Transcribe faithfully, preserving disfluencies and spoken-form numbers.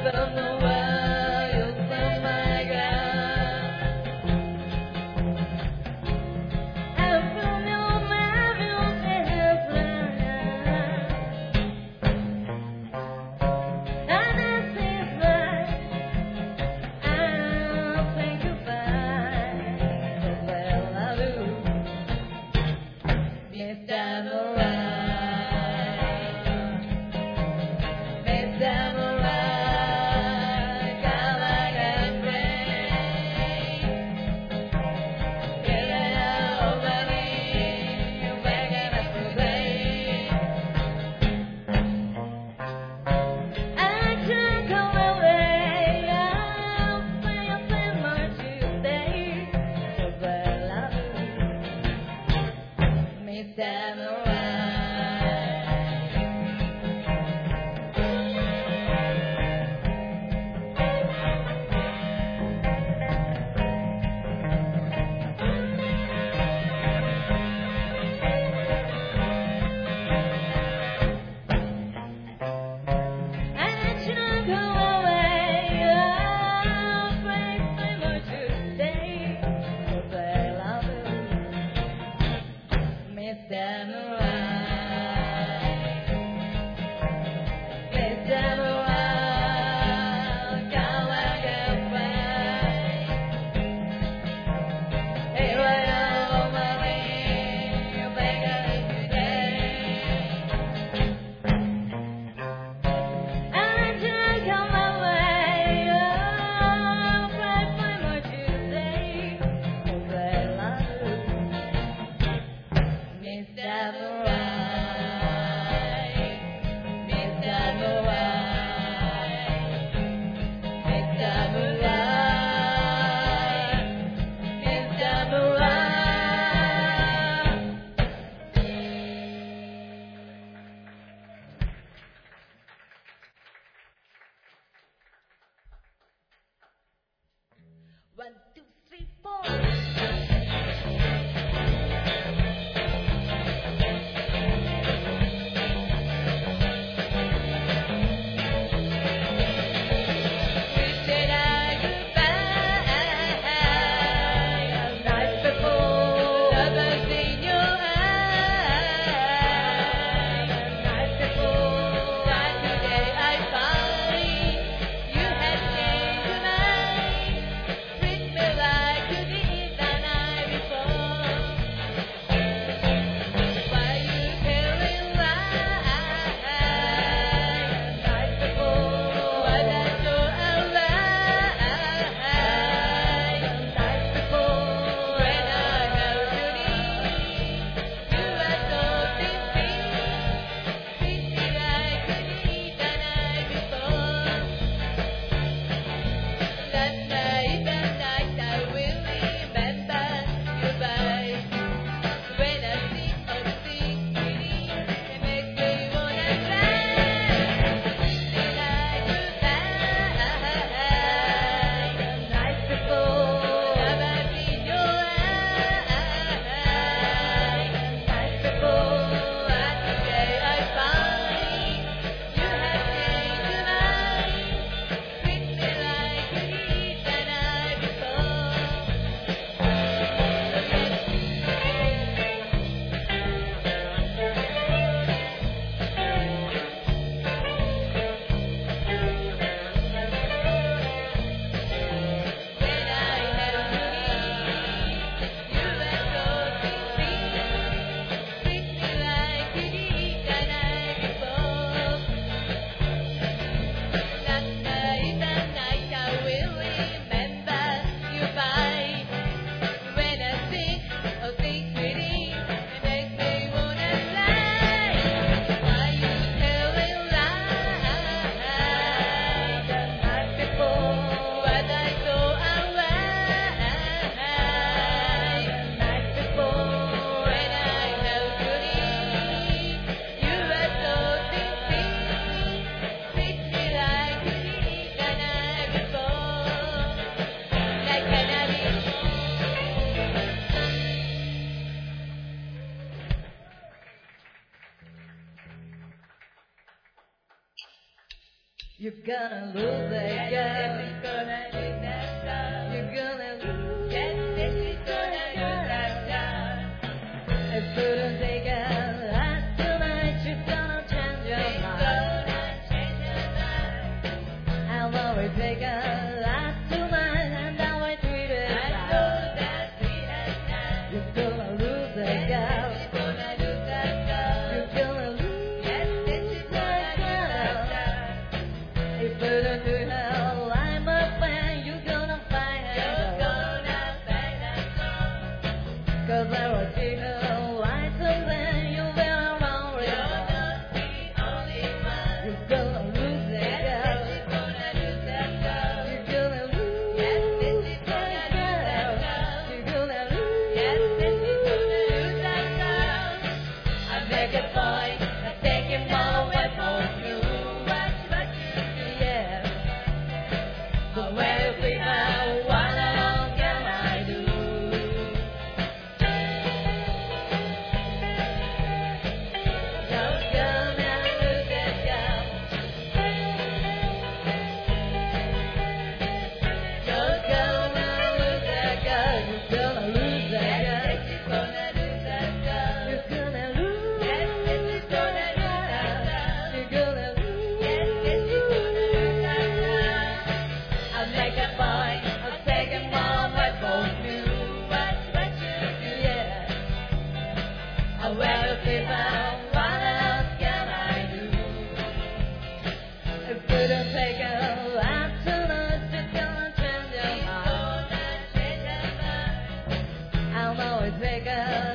Samurai. You're gonna lose that girl. You're gonna lose that girl. You're gonna lose. Yes, yes, you're gonna lose that girl. If you don't take her out tonight, you're gonna change your mind. Gonna change your mind. I'll always take her out tonight, and I will treat her right. I know that sweet as night. You're gonna lose that girl. You're gonna lose that girl. You're gonna lose. Yes, yes, you're gonna lose that girl. If you don't do her like my friend, you're gonna find her. You're gonna find her. 'Cause I will treat her like something you very wrong. You're not the only one. You're gonna lose that girl. You're gonna lose that girl. You're gonna lose. Yes, yes, you're gonna lose that girl. You're gonna lose. Yes, yes, you're gonna lose that girl. I make a point of taking more away from you. What, what you do, yeah. The way you feel now, what else can I do? You're gonna lose that girl. You're gonna lose that girl. You're gonna lose that girl. Yes, you're gonna lose that girl. You're gonna lose. Yes, yes, you're gonna lose that girl. You're gonna lose. Yes, yes, you're gonna lose that girl. I'll make a point of taking more away from you. What, what you do, yeah. I will feel now, what else can I do? If you don't take her out tonight, you're gonna change your mind. I'll always take her